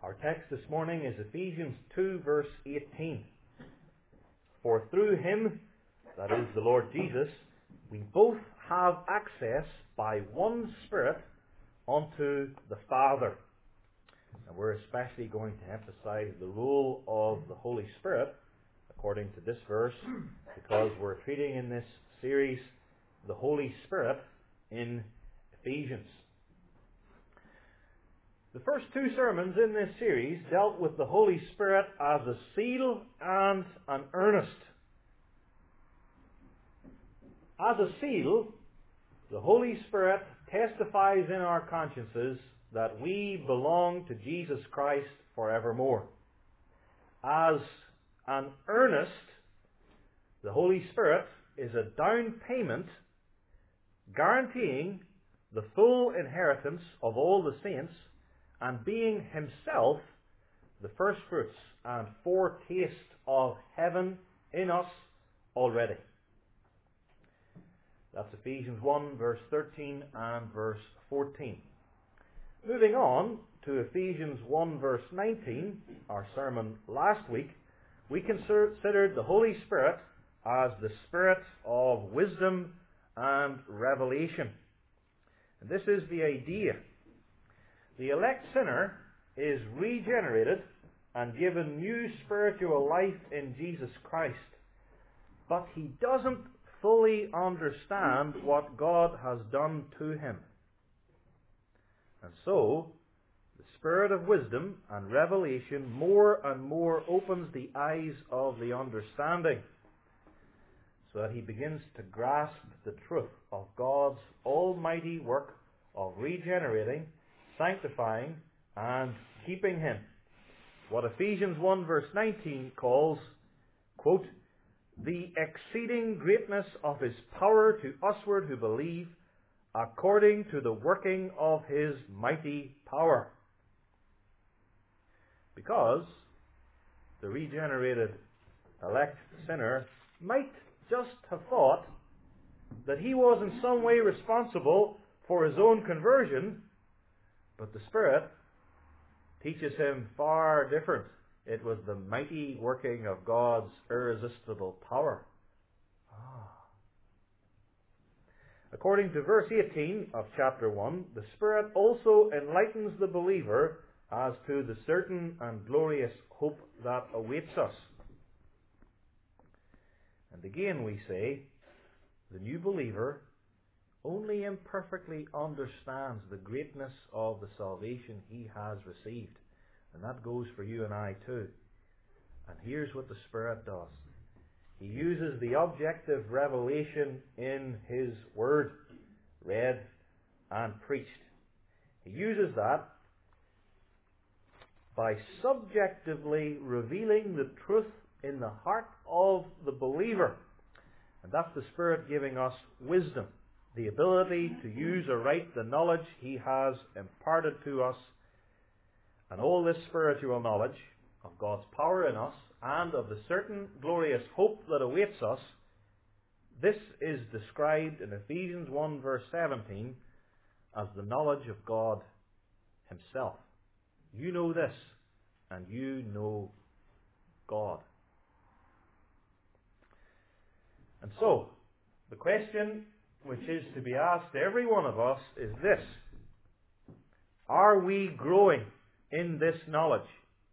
Our text this morning is Ephesians 2 verse 18. For through him, that is the Lord Jesus, we both have access by one Spirit unto the Father. And we're especially going to emphasize the role of the Holy Spirit, according to this verse, because we're treating in this series the Holy Spirit in Ephesians. The first two sermons in this series dealt with the Holy Spirit as a seal and an earnest. As a seal, the Holy Spirit testifies in our consciences that we belong to Jesus Christ forevermore. As an earnest, the Holy Spirit is a down payment guaranteeing the full inheritance of all the saints and being himself the first fruits and foretaste of heaven in us already. That's Ephesians 1 verse 13 and verse 14. Moving on to Ephesians 1 verse 19, our sermon last week, we considered the Holy Spirit as the Spirit of wisdom and revelation. And this is the idea. The elect sinner is regenerated and given new spiritual life in Jesus Christ, but he doesn't fully understand what God has done to him. And so, the Spirit of wisdom and revelation more and more opens the eyes of the understanding, so that he begins to grasp the truth of God's almighty work of regenerating, sanctifying, and keeping him. What Ephesians 1 verse 19 calls, quote, the exceeding greatness of his power to usward who believe, according to the working of his mighty power. Because the regenerated elect sinner might just have thought that he was in some way responsible for his own conversion, but the Spirit teaches him far different. It was the mighty working of God's irresistible power. According to verse 18 of chapter 1, the Spirit also enlightens the believer as to the certain and glorious hope that awaits us. And again we say, the new believer only imperfectly understands the greatness of the salvation he has received. And that goes for you and I too. And here's what the Spirit does. He uses the objective revelation in his Word, read and preached. He uses that by subjectively revealing the truth in the heart of the believer. And that's the Spirit giving us wisdom, the ability to use aright the knowledge he has imparted to us. And all this spiritual knowledge of God's power in us and of the certain glorious hope that awaits us, this is described in Ephesians 1 verse 17 as the knowledge of God himself. You know this, and you know God. And so, the question which is to be asked every one of us is this: are we growing in this knowledge?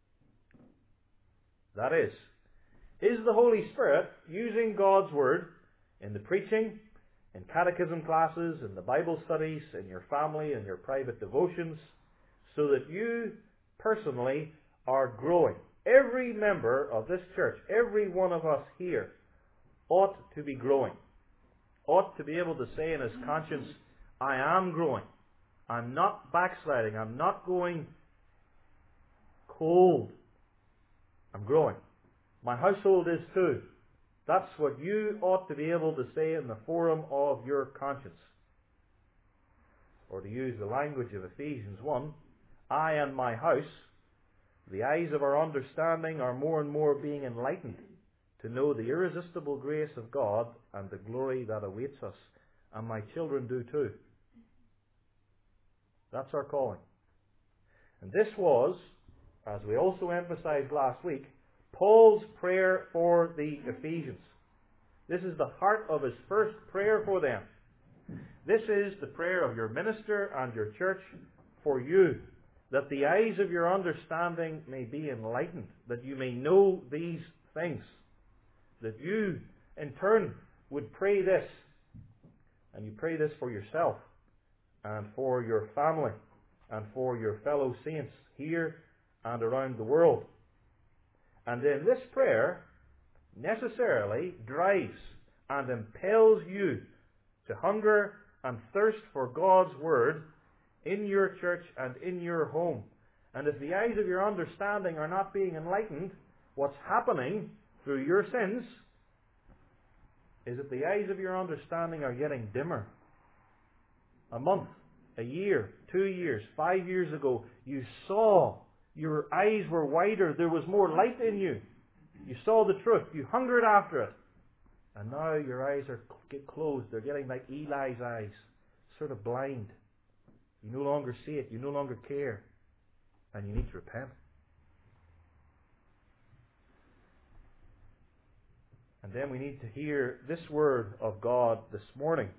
That is the Holy Spirit using God's Word in the preaching, in catechism classes, in the Bible studies, in your family, in your private devotions, so that you personally are growing? Every member of this church, every one of us here, ought to be growing. Ought to be able to say in his conscience, I am growing. I'm not backsliding. I'm not going cold. I'm growing. My household is too. That's what you ought to be able to say in the forum of your conscience. Or to use the language of Ephesians 1, I and my house, the eyes of our understanding are more and more being enlightened to know the irresistible grace of God and the glory that awaits us. And my children do too. That's our calling. And this was as we also emphasized last week, Paul's prayer for the Ephesians. This is the heart of his first prayer for them. This is the prayer of your minister and your church for you, that the eyes of your understanding may be enlightened, that you may know these things, that you, in turn, would pray this, and you pray this for yourself, and for your family, and for your fellow saints here and around the world. And then this prayer necessarily drives and impels you to hunger and thirst for God's Word in your church and in your home. And if the eyes of your understanding are not being enlightened, what's happening through your sins is that the eyes of your understanding are getting dimmer. A month, a year, 2 years, 5 years ago, you saw, your eyes were wider, there was more light in you. You saw the truth, you hungered after it. And now your eyes get closed, they're getting like Eli's eyes, sort of blind. You no longer see it, you no longer care, and you need to repent. And then we need to hear this word of God this morning.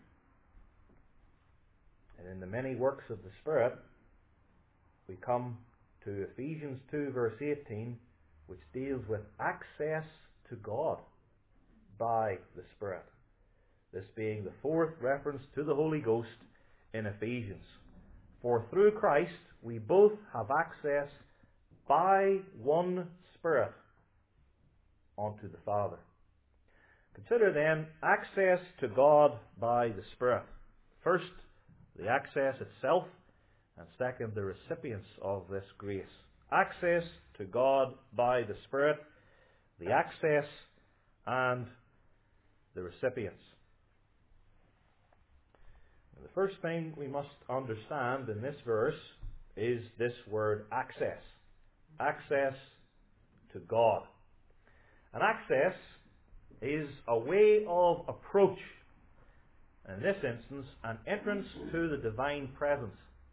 And in the many works of the Spirit, we come to Ephesians 2 verse 18, which deals with access to God by the Spirit. This being the fourth reference to the Holy Ghost in Ephesians. For through Christ we both have access by one Spirit unto the Father. Consider then access to God by the Spirit. First, the access itself, and second, the recipients of this grace. Access to God by the Spirit, the access and the recipients. And the first thing we must understand in this verse is this word access. Access to God. And access is a way of approach. In this instance, an entrance to the divine presence.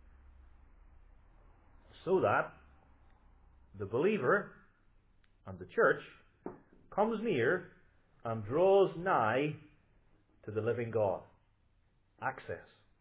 So that the believer and the church comes near and draws nigh to the living God. Access.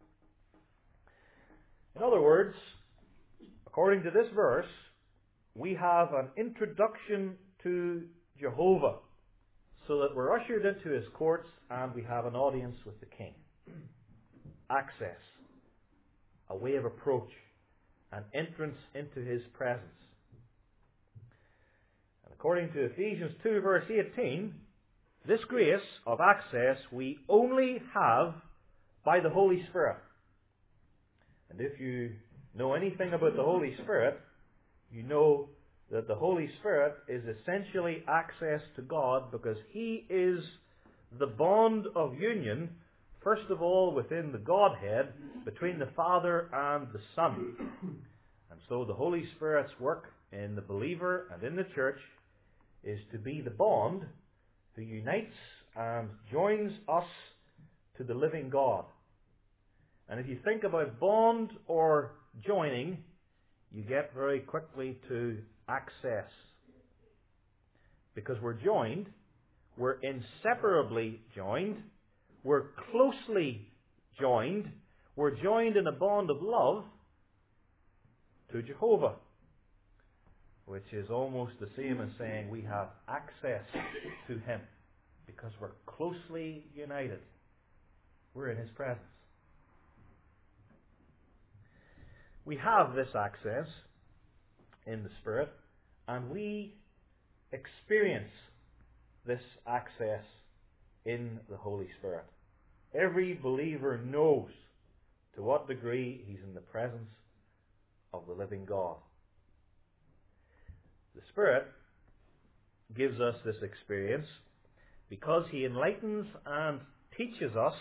In other words, according to this verse, we have an introduction to Jehovah, so that we're ushered into his courts and we have an audience with the king. Access. A way of approach. An entrance into his presence. And according to Ephesians 2 verse 18, this grace of access we only have by the Holy Spirit. And if you know anything about the Holy Spirit, you know that the Holy Spirit is essentially access to God, because he is the bond of union, first of all within the Godhead, between the Father and the Son. And so the Holy Spirit's work in the believer and in the church is to be the bond who unites and joins us to the living God. And if you think about bond or joining, you get very quickly to access. Because we're joined, we're inseparably joined, we're closely joined, we're joined in a bond of love to Jehovah, which is almost the same as saying we have access to him, because we're closely united. We're in his presence. We have this access in the Spirit, and we experience this access in the Holy Spirit. Every believer knows to what degree he's in the presence of the living God. The Spirit gives us this experience because he enlightens and teaches us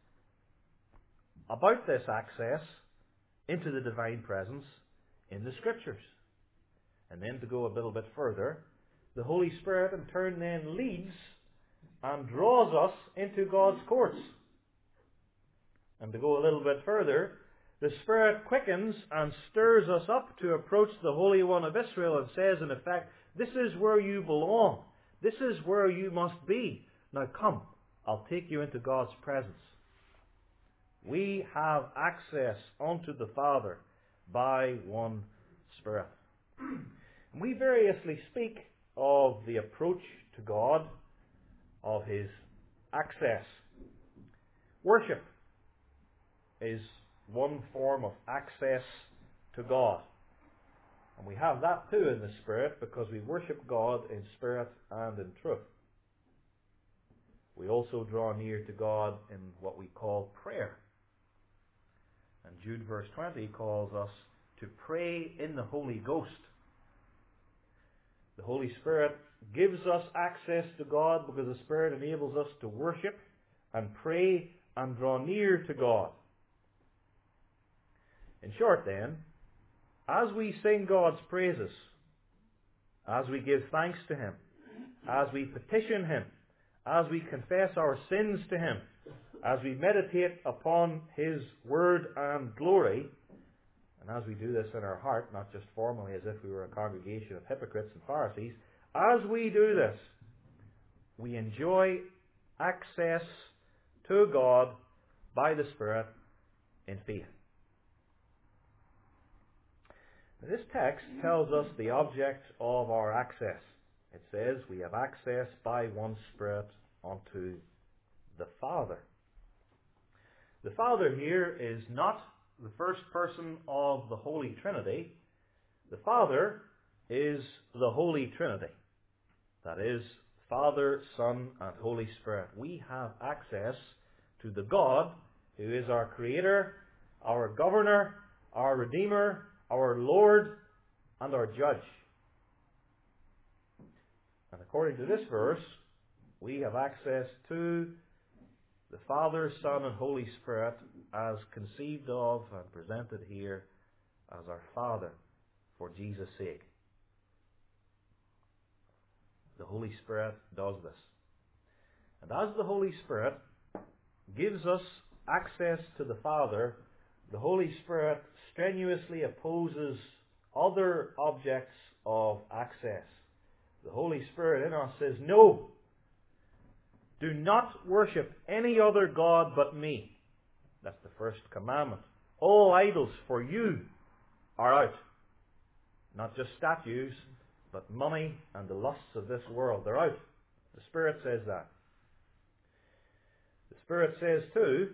about this access into the divine presence in the Scriptures. And then to go a little bit further, the Holy Spirit in turn then leads and draws us into God's courts. And to go a little bit further, The Spirit quickens and stirs us up to approach the Holy One of Israel and says, in effect, this is where you belong. This is where you must be. Now come, I'll take you into God's presence. We have access unto the Father by one Spirit. We variously speak of the approach to God, of His access. Worship is one form of access to God. And we have that too in the Spirit because we worship God in spirit and in truth. We also draw near to God in what we call prayer. And Jude verse 20 calls us to pray in the Holy Ghost. The Holy Spirit gives us access to God because the Spirit enables us to worship and pray and draw near to God. In short then, as we sing God's praises, as we give thanks to Him, as we petition Him, as we confess our sins to Him, as we meditate upon His Word and glory, and as we do this in our heart, not just formally as if we were a congregation of hypocrites and Pharisees, as we do this, we enjoy access to God by the Spirit in faith. This text tells us the object of our access. It says we have access by one Spirit unto the Father. The Father here is not the first person of the Holy Trinity. The Father is the Holy Trinity. That is, Father, Son, and Holy Spirit. We have access to the God who is our Creator, our Governor, our Redeemer, our Lord, and our Judge. And according to this verse, we have access to the Father, Son, and Holy Spirit as conceived of and presented here as our Father for Jesus' sake. The Holy Spirit does this. And as the Holy Spirit gives us access to the Father, the Holy Spirit strenuously opposes other objects of access. The Holy Spirit in us says, no, do not worship any other God but me. That's the first commandment. All idols for you are out. Not just statues, but money and the lusts of this world. They're out. The Spirit says that. The Spirit says too,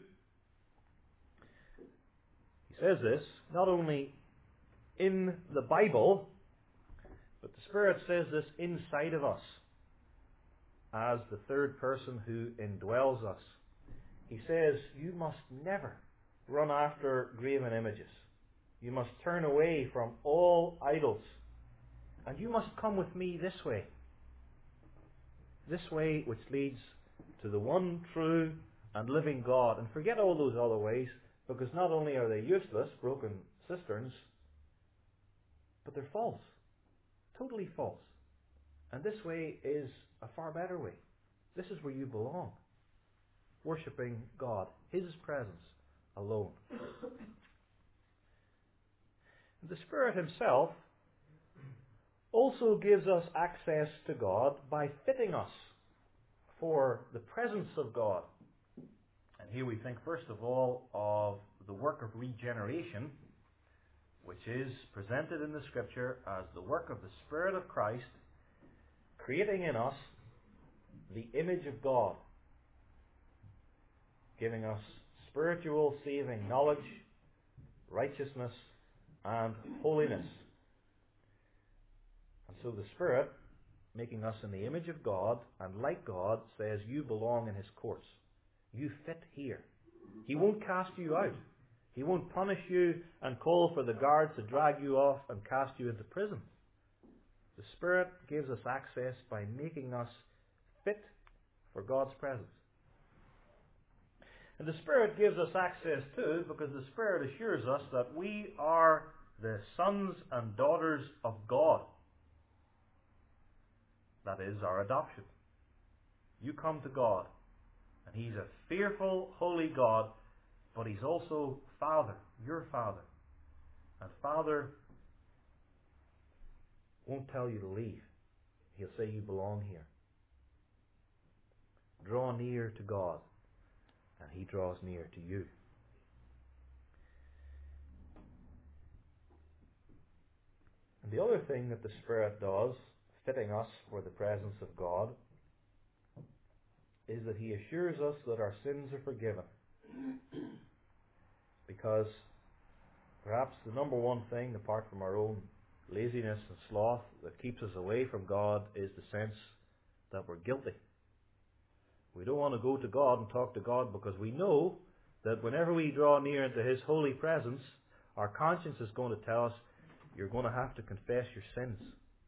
He says this, not only in the Bible, but the Spirit says this inside of us as the third person who indwells us. He says, you must never run after graven images. You must turn away from all idols. And you must come with me this way. This way which leads to the one true and living God. And forget all those other ways, because not only are they useless, broken cisterns, but they're false. Totally false. And this way is a far better way. This is where you belong. Worshipping God, His presence alone. The Spirit Himself also gives us access to God by fitting us for the presence of God. And here we think first of all of the work of regeneration, which is presented in the Scripture as the work of the Spirit of Christ, creating in us the image of God, giving us spiritual saving knowledge, righteousness, and holiness. And so the Spirit, making us in the image of God and like God, says you belong in His courts. You fit here. He won't cast you out. He won't punish you and call for the guards to drag you off and cast you into prison. The Spirit gives us access by making us fit for God's presence. And the Spirit gives us access too because the Spirit assures us that we are the sons and daughters of God. That is our adoption. You come to God, and He's a fearful, holy God, but He's also Father, your Father. And Father won't tell you to leave. He'll say you belong here. Draw near to God, and He draws near to you. And the other thing that the Spirit does, fitting us for the presence of God, is that He assures us that our sins are forgiven. Because perhaps the number one thing, apart from our own laziness and sloth, that keeps us away from God is the sense that we're guilty. We don't want to go to God and talk to God because we know that whenever we draw near into His holy presence, our conscience is going to tell us, you're going to have to confess your sins.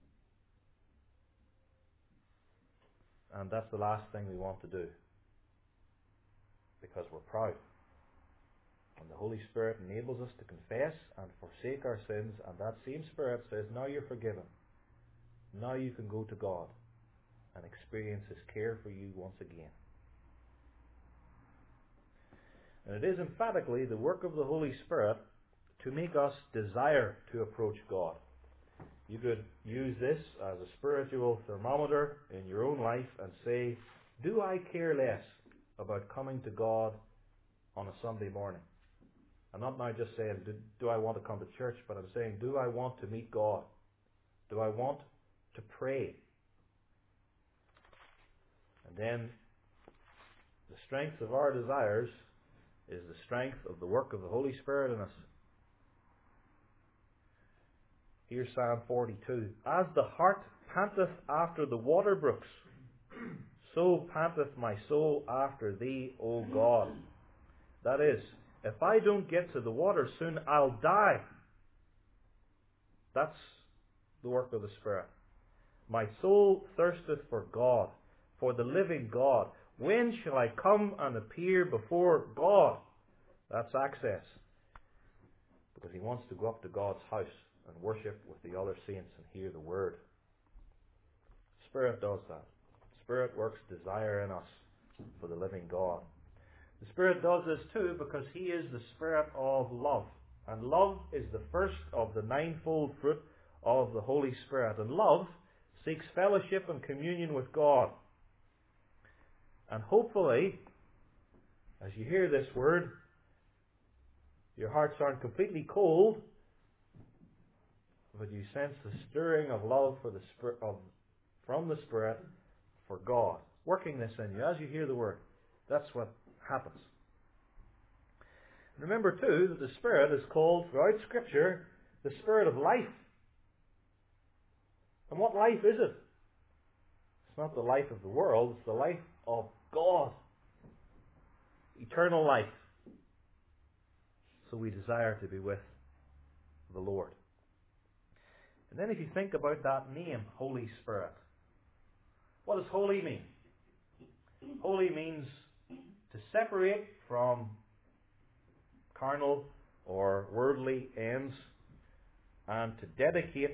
And that's the last thing we want to do, because we're proud. And the Holy Spirit enables us to confess and forsake our sins, and that same Spirit says, now you're forgiven. Now you can go to God and experience His care for you once again. And it is emphatically the work of the Holy Spirit to make us desire to approach God. You could use this as a spiritual thermometer in your own life and say, do I care less about coming to God on a Sunday morning? I'm not now just saying, do I want to come to church, but I'm saying, do I want to meet God? Do I want to pray? And then the strength of our desires is the strength of the work of the Holy Spirit in us. Here's Psalm 42. As the hart panteth after the water brooks, so panteth my soul after Thee, O God. That is, if I don't get to the water soon, I'll die. That's the work of the Spirit. My soul thirsteth for God, for the living God. When shall I come and appear before God? That's access. Because he wants to go up to God's house and worship with the other saints and hear the Word. Spirit does that. Spirit works desire in us for the living God. The Spirit does this too because He is the Spirit of love. And love is the first of the ninefold fruit of the Holy Spirit. And love seeks fellowship and communion with God. And hopefully, as you hear this word, your hearts aren't completely cold, but you sense the stirring of love for the Spirit from the Spirit for God, working this in you as you hear the word. That's what happens. Remember too that the Spirit is called throughout Scripture the Spirit of life. And what life is it? It's not the life of the world, it's the life of God. Eternal life. So we desire to be with the Lord. And then if you think about that name, Holy Spirit, what does holy mean? Holy means to separate from carnal or worldly ends and to dedicate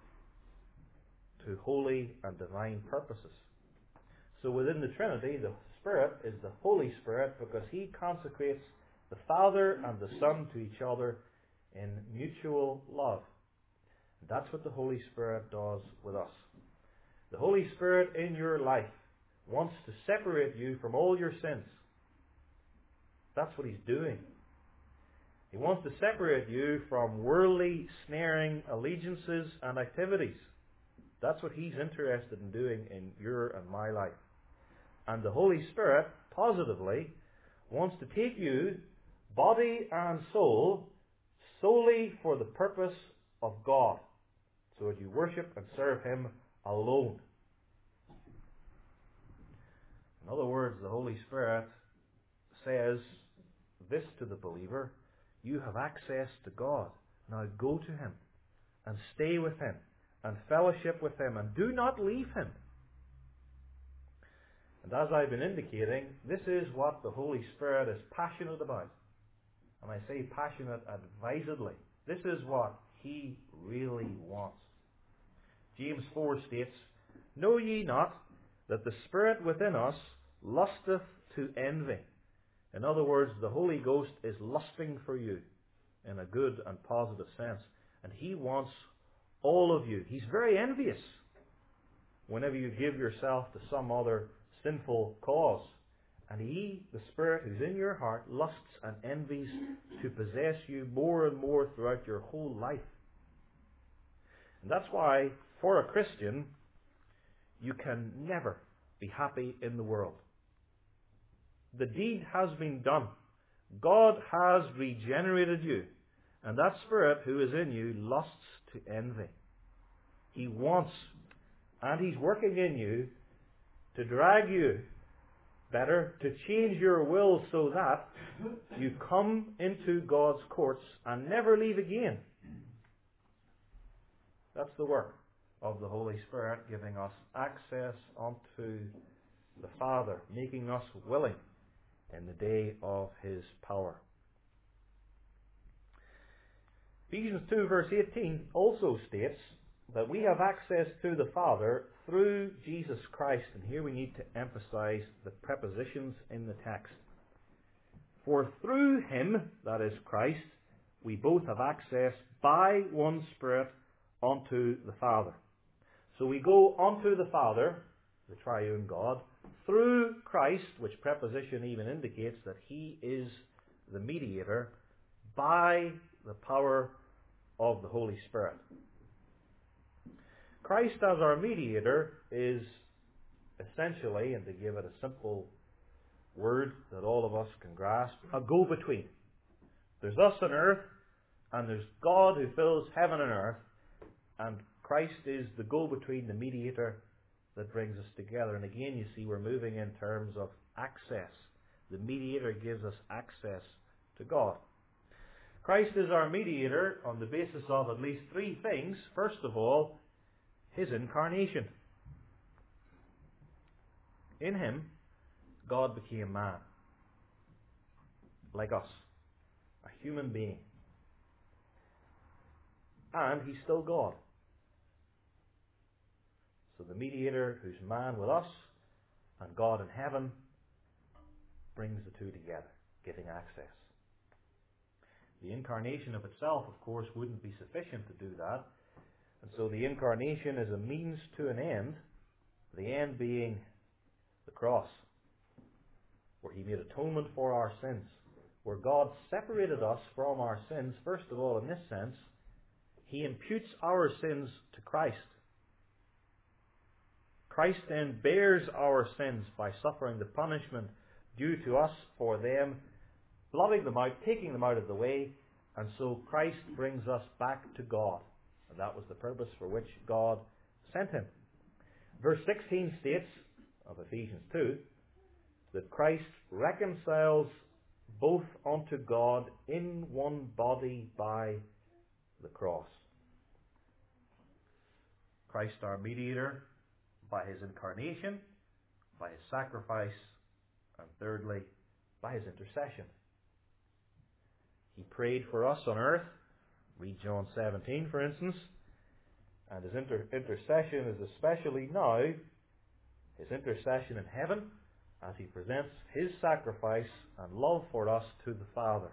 to holy and divine purposes. So within the Trinity, the Spirit is the Holy Spirit because He consecrates the Father and the Son to each other in mutual love. And that's what the Holy Spirit does with us. The Holy Spirit in your life wants to separate you from all your sins. That's what He's doing. He wants to separate you from worldly, snaring allegiances and activities. That's what He's interested in doing in your and my life. And the Holy Spirit, positively, wants to take you, body and soul, solely for the purpose of God, so that you worship and serve Him alone. In other words, the Holy Spirit says this to the believer: you have access to God. Now go to Him and stay with Him and fellowship with Him and do not leave Him. And as I've been indicating, this is what the Holy Spirit is passionate about. And I say passionate advisedly. This is what He really wants. James 4 states, know ye not that the Spirit within us lusteth to envy? In other words, the Holy Ghost is lusting for you in a good and positive sense. And He wants all of you. He's very envious whenever you give yourself to some other sinful cause. And He, the Spirit who's in your heart, lusts and envies to possess you more and more throughout your whole life. And that's why, for a Christian, you can never be happy in the world. The deed has been done. God has regenerated you. And that Spirit who is in you lusts to envy. He wants, and He's working in you to drag you better, to change your will so that you come into God's courts and never leave again. That's the work of the Holy Spirit, giving us access unto the Father, making us willing in the day of His power. Ephesians 2 verse 18 also states that we have access to the Father through Jesus Christ. And here we need to emphasize the prepositions in the text. For through Him, that is Christ, we both have access by one Spirit unto the Father. So we go unto the Father, the triune God, through Christ, which preposition even indicates that He is the mediator, by the power of the Holy Spirit. Christ as our mediator is essentially, and to give it a simple word that all of us can grasp, a go-between. There's us on earth, and there's God who fills heaven and earth, and Christ is the go-between, the mediator that brings us together. And again, you see, we're moving in terms of access. The mediator gives us access to God. Christ is our mediator on the basis of at least three things. First of all, His incarnation. In Him, God became man, like us, a human being. And He's still God. So the mediator who's man with us and God in heaven brings the two together, giving access. The incarnation of itself, of course, wouldn't be sufficient to do that. And so the incarnation is a means to an end, the end being the cross, where He made atonement for our sins, where God separated us from our sins. First of all, in this sense, He imputes our sins to Christ. Christ then bears our sins by suffering the punishment due to us for them, blotting them out, taking them out of the way, and so Christ brings us back to God. And that was the purpose for which God sent Him. Verse 16 states, of Ephesians 2, that Christ reconciles both unto God in one body by the cross. Christ our mediator by His incarnation, by His sacrifice, and thirdly, by His intercession. He prayed for us on earth. Read John 17, for instance. And His intercession is especially now His intercession in heaven as He presents His sacrifice and love for us to the Father.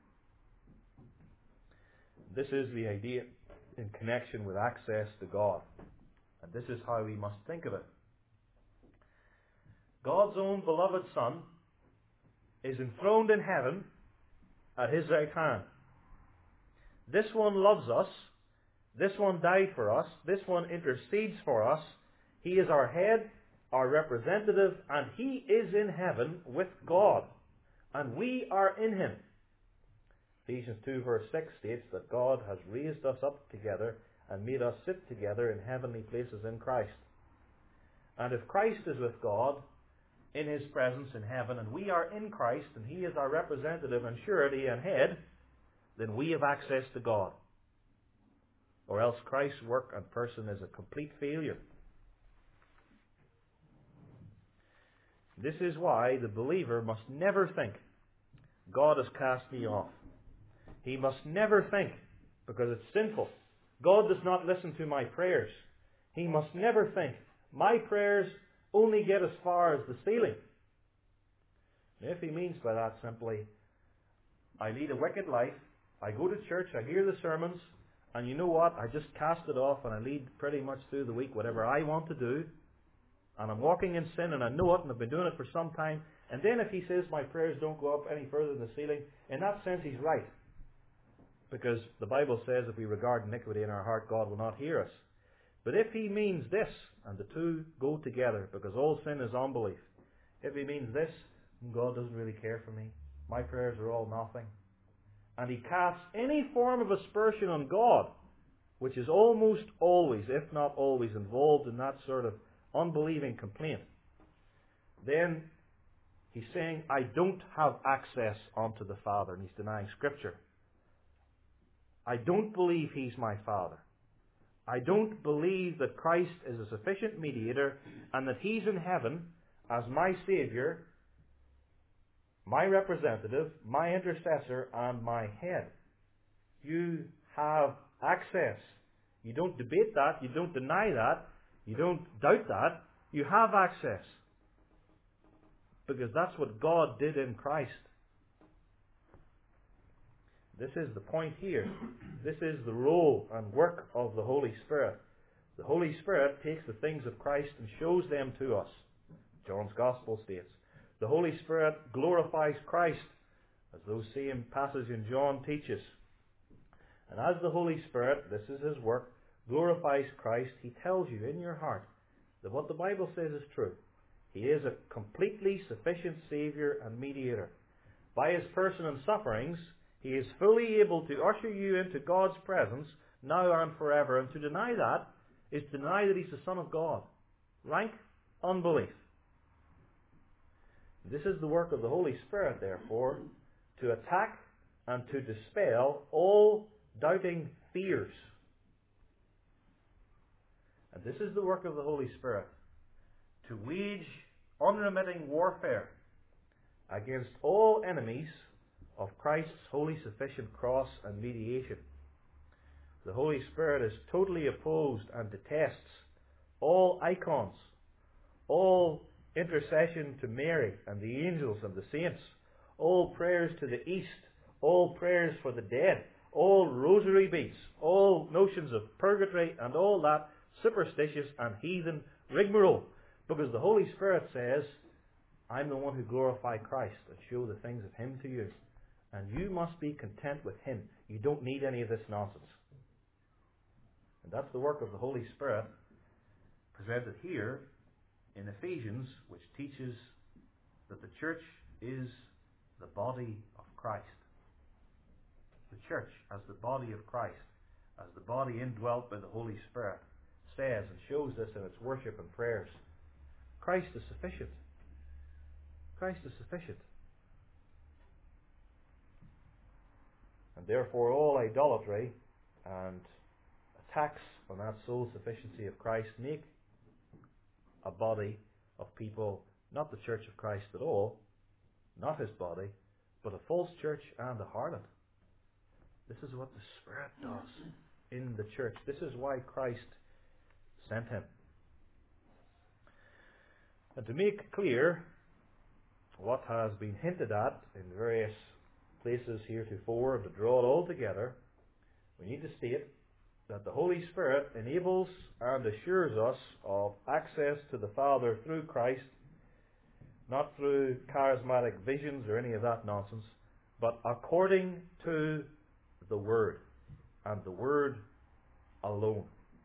This is the idea in connection with access to God. And this is how we must think of it. God's own beloved Son is enthroned in heaven at His right hand. This one loves us. This one died for us. This one intercedes for us. He is our head, our representative, and He is in heaven with God. And we are in Him. Ephesians 2 verse 6 states that God has raised us up together and made us sit together in heavenly places in Christ. And if Christ is with God in His presence in heaven, and we are in Christ, and He is our representative and surety and head, then we have access to God. Or else Christ's work and person is a complete failure. This is why the believer must never think, God has cast me off. He must never think, because it's sinful, God does not listen to my prayers. He must never think, my prayers only get as far as the ceiling. If he means by that simply, I lead a wicked life, I go to church, I hear the sermons, and you know what, I just cast it off and I lead pretty much through the week whatever I want to do, and I'm walking in sin and I know it and I've been doing it for some time, and then if he says my prayers don't go up any further than the ceiling, in that sense he's right. Because the Bible says if we regard iniquity in our heart, God will not hear us. But if he means this, and the two go together, because all sin is unbelief, if he means this, God doesn't really care for me, my prayers are all nothing, and he casts any form of aspersion on God, which is almost always, if not always, involved in that sort of unbelieving complaint, then he's saying, I don't have access onto the Father, and he's denying Scripture. I don't believe he's my Father. I don't believe that Christ is a sufficient mediator and that he's in heaven as my Saviour, my representative, my intercessor, and my head. You have access. You don't debate that. You don't deny that. You don't doubt that. You have access. Because that's what God did in Christ. This is the point here. This is the role and work of the Holy Spirit. The Holy Spirit takes the things of Christ and shows them to us. John's Gospel states. The Holy Spirit glorifies Christ, as those same passages in John teaches. And as the Holy Spirit, this is his work, glorifies Christ, he tells you in your heart that what the Bible says is true. He is a completely sufficient Saviour and mediator. By his person and sufferings, he is fully able to usher you into God's presence now and forever. And to deny that is to deny that he's the Son of God. Rank unbelief. This is the work of the Holy Spirit, therefore, to attack and to dispel all doubting fears. And this is the work of the Holy Spirit, to wage unremitting warfare against all enemies of Christ's wholly sufficient cross and mediation. The Holy Spirit is totally opposed and detests all icons, all intercession to Mary and the angels and the saints, all prayers to the east, all prayers for the dead, all rosary beads, all notions of purgatory and all that superstitious and heathen rigmarole. Because the Holy Spirit says, I'm the one who glorify Christ and show the things of him to you. And you must be content with him. You don't need any of this nonsense. And that's the work of the Holy Spirit presented here in Ephesians, which teaches that the church is the body of Christ. The church as the body of Christ, as the body indwelt by the Holy Spirit, says and shows this in its worship and prayers. Christ is sufficient. Christ is sufficient. And therefore all idolatry and attacks on that sole sufficiency of Christ make a body of people, not the church of Christ at all, not his body, but a false church and a harlot. This is what the Spirit does in the church. This is why Christ sent him. And to make clear what has been hinted at in various places heretofore, and to draw it all together, we need to state that the Holy Spirit enables and assures us of access to the Father through Christ, not through charismatic visions or any of that nonsense, but according to the Word, and the Word alone.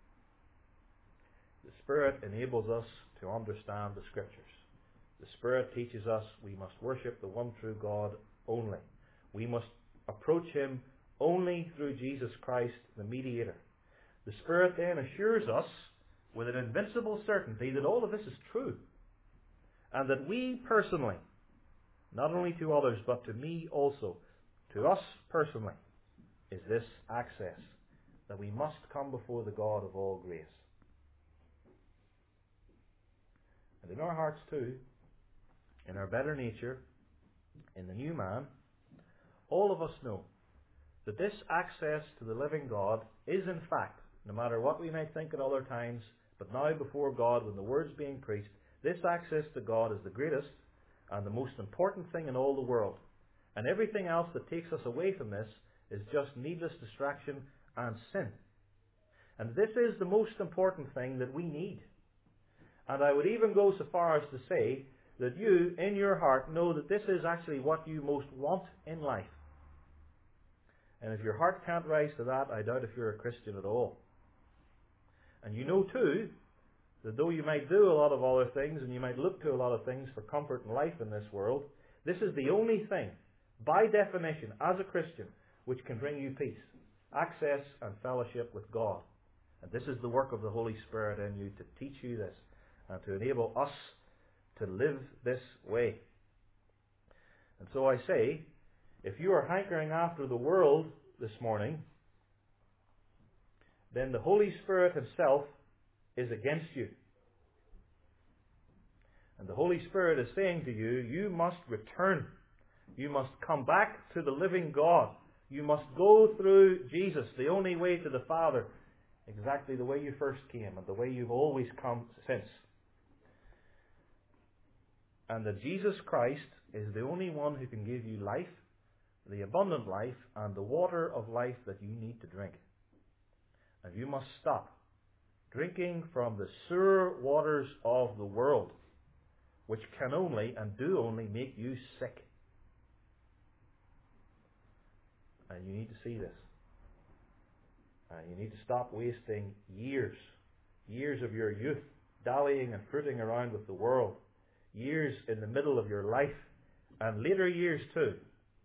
The Spirit enables us to understand the Scriptures. The Spirit teaches us we must worship the one true God only. We must approach him only through Jesus Christ, the mediator. The Spirit then assures us with an invincible certainty that all of this is true, and that we personally, not only to others but to me also, to us personally, is this access, that we must come before the God of all grace. And in our hearts too, in our better nature, in the new man, all of us know that this access to the living God is in fact, no matter what we might think at other times, but now before God when the Word's being preached, this access to God is the greatest and the most important thing in all the world. And everything else that takes us away from this is just needless distraction and sin. And this is the most important thing that we need. And I would even go so far as to say that you, in your heart, know that this is actually what you most want in life. And if your heart can't rise to that, I doubt if you're a Christian at all. And you know too, that though you might do a lot of other things, and you might look to a lot of things for comfort and life in this world, this is the only thing, by definition, as a Christian, which can bring you peace, access and fellowship with God. And this is the work of the Holy Spirit in you to teach you this, and to enable us to live this way. And so I say, if you are hankering after the world this morning, then the Holy Spirit Himself is against you. And the Holy Spirit is saying to you, you must return. You must come back to the living God. You must go through Jesus, the only way to the Father, exactly the way you first came and the way you've always come since. And that Jesus Christ is the only one who can give you life, the abundant life, and the water of life that you need to drink. And you must stop drinking from the sewer waters of the world, which can only and do only make you sick. And you need to see this. And you need to stop wasting years of your youth dallying and fruiting around with the world, years in the middle of your life, and later years too.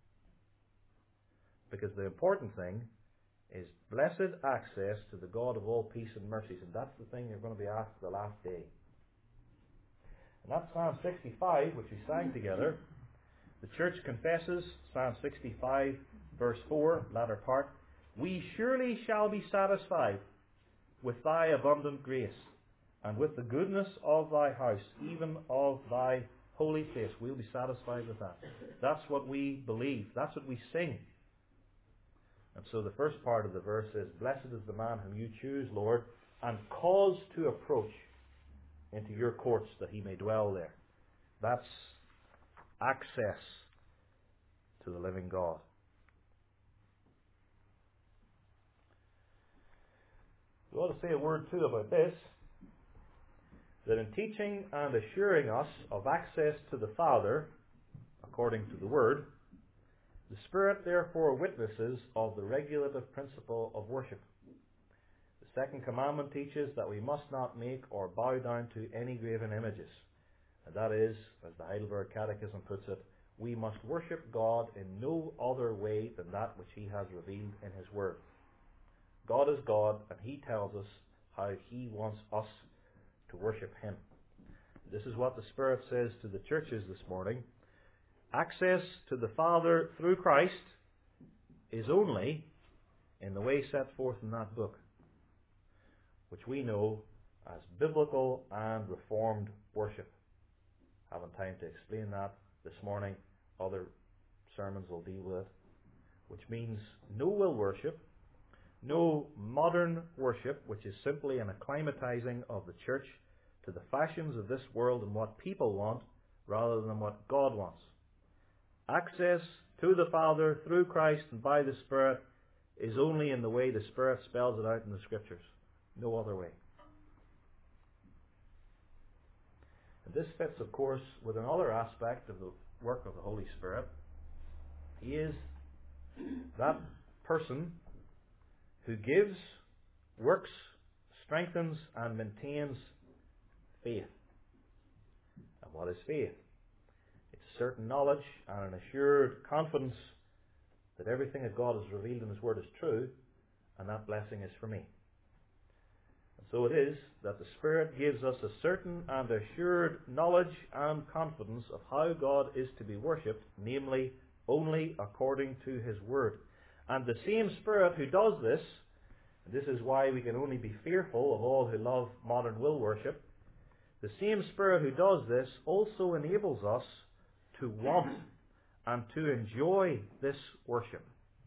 Because the important thing is blessed access to the God of all peace and mercies, and that's the thing you're going to be asked the last day. And that's Psalm 65, which we sang together. The church confesses, Psalm 65, verse 4, latter part, "We surely shall be satisfied with thy abundant grace, and with the goodness of thy house, even of thy holy place." We'll be satisfied with that. That's what we believe. That's what we sing. And so the first part of the verse is, "Blessed is the man whom you choose, Lord, and cause to approach into your courts, that he may dwell there." That's access to the living God. We ought to say a word too about this, that in teaching and assuring us of access to the Father, according to the Word, the Spirit therefore witnesses of the regulative principle of worship. The second commandment teaches that we must not make or bow down to any graven images. And that is, as the Heidelberg Catechism puts it, we must worship God in no other way than that which He has revealed in His Word. God is God, and He tells us how He wants us to worship Him. This is what the Spirit says to the churches this morning. Access to the Father through Christ is only in the way set forth in that book, which we know as biblical and reformed worship. I haven't time to explain that this morning. Other sermons will deal with it. Which means no will worship, no modern worship, which is simply an acclimatizing of the church to the fashions of this world and what people want rather than what God wants. Access to the Father through Christ and by the Spirit is only in the way the Spirit spells it out in the Scriptures. No other way. And this fits, of course, with another aspect of the work of the Holy Spirit. He is that person who gives, works, strengthens, and maintains faith. And what is faith? It's a certain knowledge and an assured confidence that everything that God has revealed in His Word is true, and that blessing is for me. And so it is that the Spirit gives us a certain and assured knowledge and confidence of how God is to be worshipped, namely, only according to His Word. And the same Spirit who does this, and this is why we can only be fearful of all who love modern will worship, the same Spirit who does this also enables us to want and to enjoy this worship.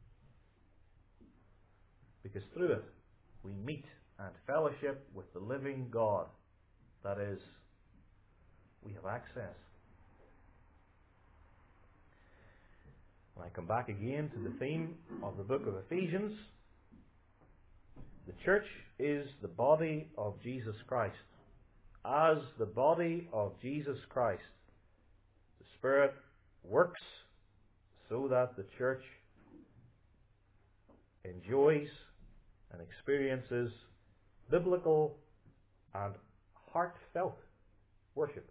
Because through it, we meet and fellowship with the living God. That is, we have access. When I come back again to the theme of the book of Ephesians, the church is the body of Jesus Christ. As the body of Jesus Christ, the Spirit works so that the church enjoys and experiences biblical and heartfelt worship.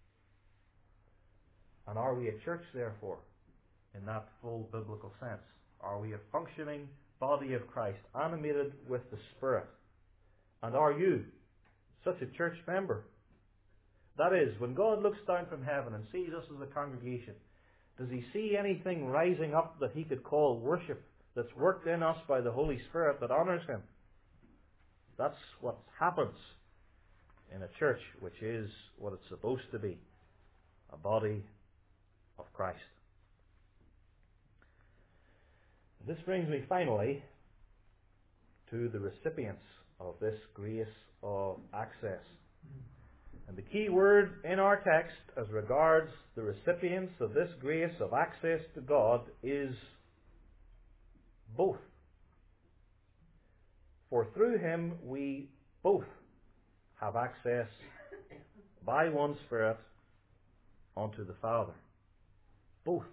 And are we a church, therefore, in that full biblical sense? Are we a functioning body of Christ, animated with the Spirit? And are you such a church member? That is, when God looks down from heaven and sees us as a congregation, does He see anything rising up that He could call worship, that's worked in us by the Holy Spirit, that honours Him? That's what happens in a church, which is what it's supposed to be, a body of Christ. This brings me finally to the recipients of this grace of access. And the key word in our text as regards the recipients of this grace of access to God is both. For through Him we both have access by one Spirit unto the Father. Both.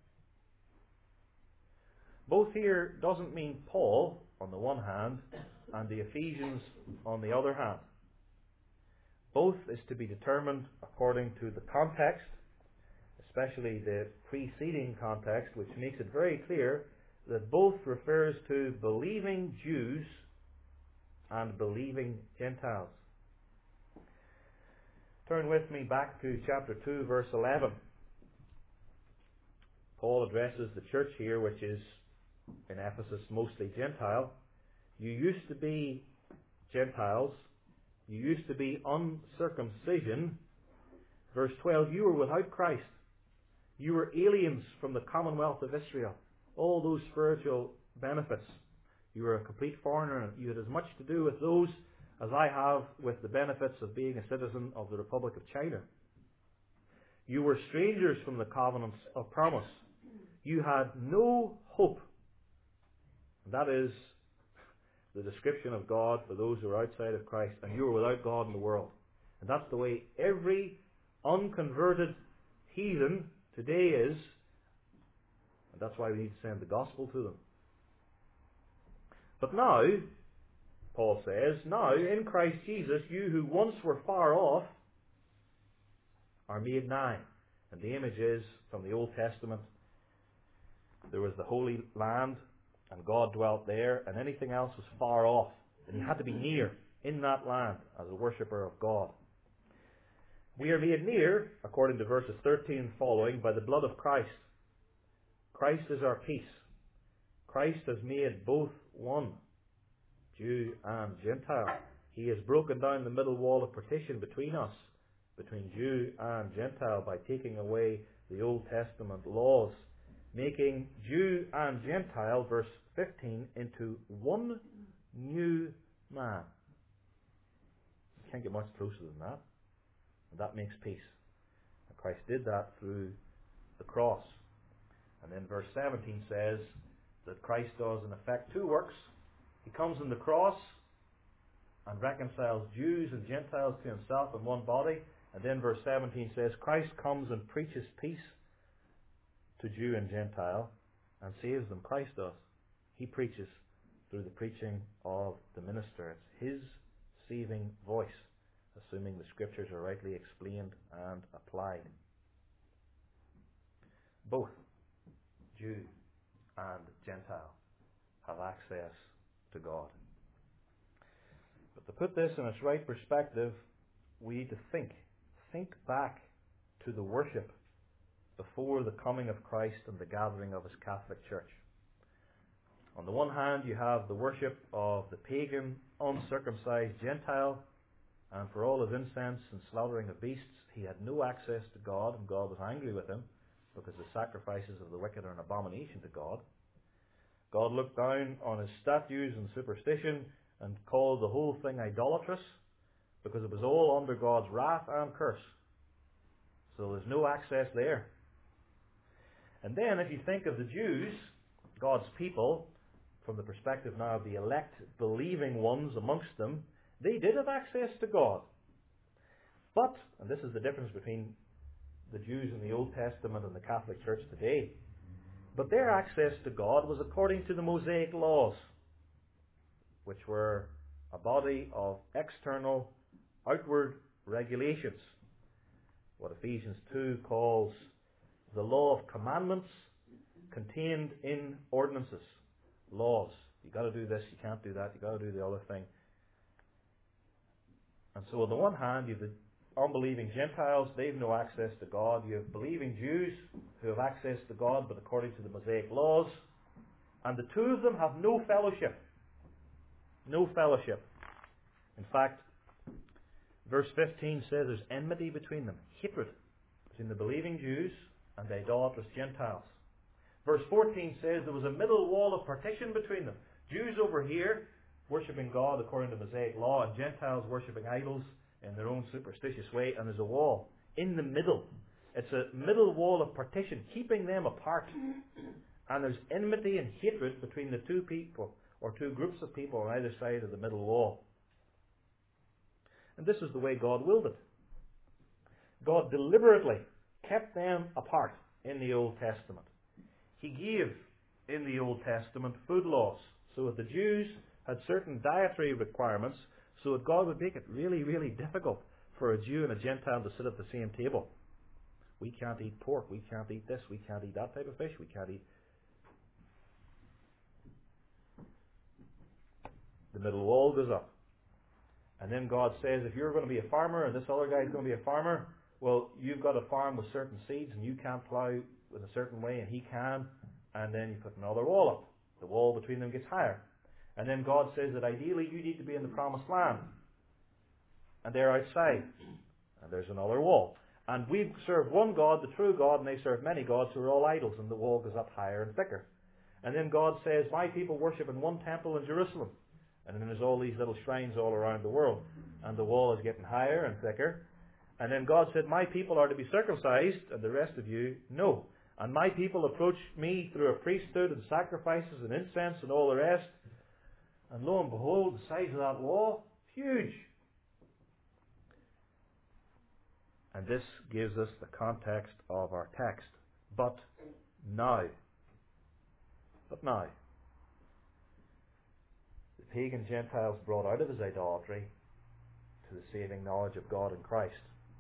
Both here doesn't mean Paul on the one hand and the Ephesians on the other hand. Both is to be determined according to the context, especially the preceding context, which makes it very clear that both refers to believing Jews and believing Gentiles. Turn with me back to chapter 2, verse 11. Paul addresses the church here, which is in Ephesus mostly Gentile. You used to be Gentiles. You used to be uncircumcision. Verse 12, you were without Christ. You were aliens from the commonwealth of Israel. All those spiritual benefits. You were a complete foreigner, and you had as much to do with those as I have with the benefits of being a citizen of the Republic of China. You were strangers from the covenants of promise. You had no hope. And that is the description of God for those who are outside of Christ, and you are without God in the world. And that's the way every unconverted heathen today is, and that's why we need to send the gospel to them. But now, Paul says, now in Christ Jesus, you who once were far off are made nigh. And the image is from the Old Testament. There was the Holy Land, and God dwelt there, and anything else was far off. And you had to be near in that land as a worshipper of God. We are made near, according to verses 13 and following, by the blood of Christ. Christ is our peace. Christ has made both one, Jew and Gentile. He has broken down the middle wall of partition between us, between Jew and Gentile, by taking away the Old Testament laws, making Jew and Gentile, verse 15, into one new man. You can't get much closer than that. And that makes peace. And Christ did that through the cross. And then verse 17 says that Christ does in effect two works. He comes in the cross and reconciles Jews and Gentiles to Himself in one body. And then verse 17 says Christ comes and preaches peace to Jew and Gentile and saves them. Christ does. He preaches through the preaching of the minister. It's His saving voice, assuming the Scriptures are rightly explained and applied. Both Jew and Gentile have access to God. But to put this in its right perspective, we need to think back to the worship before the coming of Christ and the gathering of His Catholic Church. On the one hand, you have the worship of the pagan, uncircumcised Gentile, and for all his incense and slaughtering of beasts, he had no access to God, and God was angry with him, because the sacrifices of the wicked are an abomination to God. God looked down on his statues and superstition and called the whole thing idolatrous, because it was all under God's wrath and curse. So there's no access there. And then if you think of the Jews, God's people, from the perspective now of the elect believing ones amongst them, they did have access to God. But, and this is the difference between the Jews in the Old Testament and the Catholic Church today, but their access to God was according to the Mosaic laws, which were a body of external, outward regulations. What Ephesians 2 calls the law of commandments contained in ordinances. Laws. You've got to do this, you can't do that, you've got to do the other thing. And so on the one hand, you have the unbelieving Gentiles, they've no access to God. You have believing Jews who have access to God, but according to the Mosaic laws. And the two of them have no fellowship. No fellowship. In fact, verse 15 says there's enmity between them, hatred between the believing Jews and the idolatrous Gentiles. Verse 14 says there was a middle wall of partition between them. Jews over here worshipping God according to Mosaic law, and Gentiles worshipping idols in their own superstitious way, and there's a wall in the middle. It's a middle wall of partition, keeping them apart. And there's enmity and hatred between the two people, or two groups of people on either side of the middle wall. And this is the way God willed it. God deliberately kept them apart in the Old Testament. He gave in the Old Testament food laws, so that the Jews had certain dietary requirements, so that God would make it really, really difficult for a Jew and a Gentile to sit at the same table. We can't eat pork, we can't eat this, we can't eat that type of fish, we can't eat... The middle wall goes up. And then God says, if you're going to be a farmer and this other guy's going to be a farmer, well, you've got a farm with certain seeds and you can't plough in a certain way and he can, and then you put another wall up. The wall between them gets higher. And then God says that ideally you need to be in the promised land. And they're outside. And there's another wall. And we serve one God, the true God, and they serve many gods who are all idols, and the wall goes up higher and thicker. And then God says, my people worship in one temple in Jerusalem. And then there's all these little shrines all around the world. And the wall is getting higher and thicker. And then God said, my people are to be circumcised, and the rest of you, no. And my people approach me through a priesthood and sacrifices and incense and all the rest. And lo and behold, the size of that wall, huge. And this gives us the context of our text. But now, the pagan Gentiles brought out of his idolatry to the saving knowledge of God in Christ.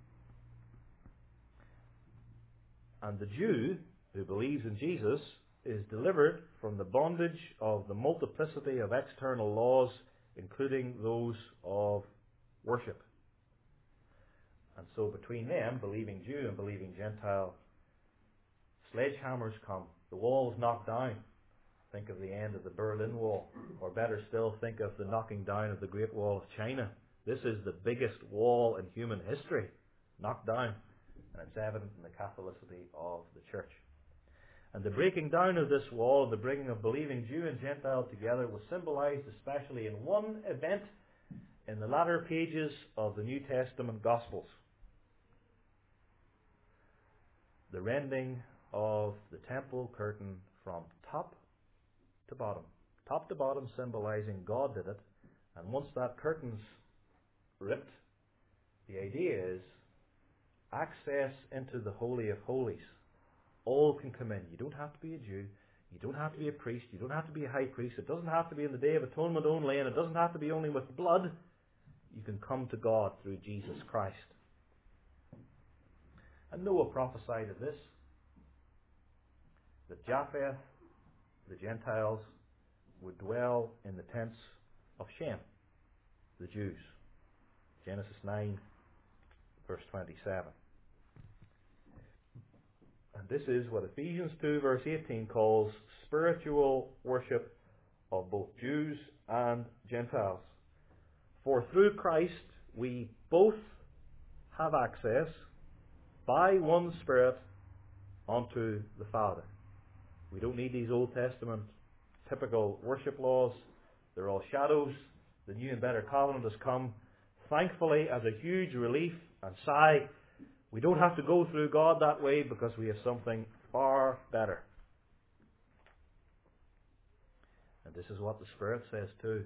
And the Jew who believes in Jesus is delivered from the bondage of the multiplicity of external laws, including those of worship. And so between them, believing Jew and believing Gentile, sledgehammers come, the wall's knocked down. Think of the end of the Berlin Wall, or better still, think of the knocking down of the Great Wall of China. This is the biggest wall in human history, knocked down, and it's evident in the Catholicity of the Church. And the breaking down of this wall and the bringing of believing Jew and Gentile together was symbolized especially in one event in the latter pages of the New Testament Gospels. The rending of the temple curtain from top to bottom. Top to bottom symbolizing God did it. And once that curtain's ripped, the idea is access into the Holy of Holies. All can come in. You don't have to be a Jew. You don't have to be a priest. You don't have to be a high priest. It doesn't have to be in the Day of Atonement only, and it doesn't have to be only with blood. You can come to God through Jesus Christ. And Noah prophesied of this, that Japheth, the Gentiles, would dwell in the tents of Shem, the Jews. Genesis 9, verse 27. And this is what Ephesians 2, verse 18 calls spiritual worship of both Jews and Gentiles. For through Christ we both have access by one Spirit unto the Father. We don't need these Old Testament typical worship laws. They're all shadows. The new and better covenant has come, thankfully, as a huge relief and sigh. We don't have to go through God that way because we have something far better. And this is what the Spirit says too.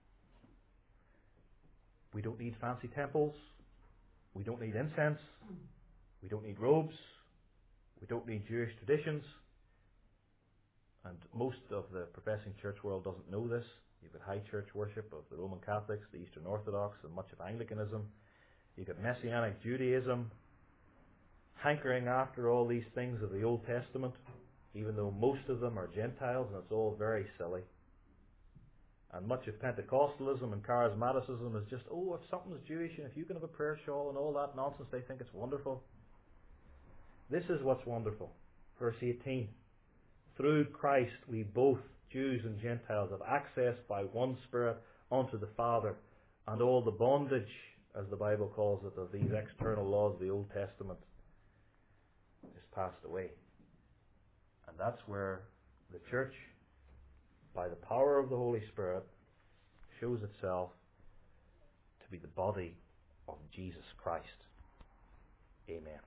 We don't need fancy temples. We don't need incense. We don't need robes. We don't need Jewish traditions. And most of the professing church world doesn't know this. You've got high church worship of the Roman Catholics, the Eastern Orthodox, and much of Anglicanism. You've got Messianic Judaism, hankering after all these things of the Old Testament, even though most of them are Gentiles, and it's all very silly. And much of Pentecostalism and charismaticism is just, if something's Jewish and if you can have a prayer shawl and all that nonsense, they think it's wonderful. This is what's wonderful. Verse 18. Through Christ we both, Jews and Gentiles, have access by one Spirit unto the Father, and all the bondage, as the Bible calls it, of these external laws of the Old Testament is passed away. And that's where the church, by the power of the Holy Spirit, shows itself to be the body of Jesus Christ. Amen.